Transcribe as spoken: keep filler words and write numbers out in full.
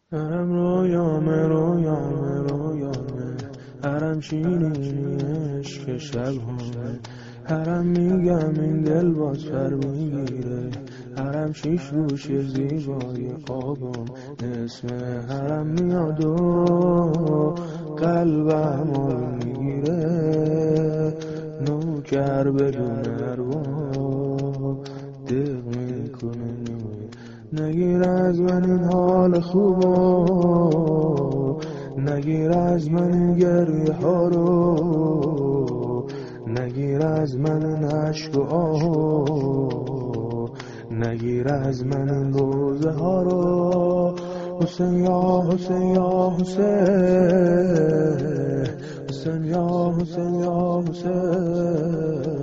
حرم رویامه رویامه رویامه حرم شیرینی عشق شبهامه حرم میگم این دل باز پر میگیره حرم شیش روش زیبای آبام اسم حرم میاد و قلبم حال میگیره نوکر بدون ارباب دق میکنه نگیر از من این حال خوبو نگیر از من این گریه ها رو نگیر از من این عشق و آهو نگیر از من این روزه ها رو حسین یا حسین یا حسین حسین یا حسین یا حسین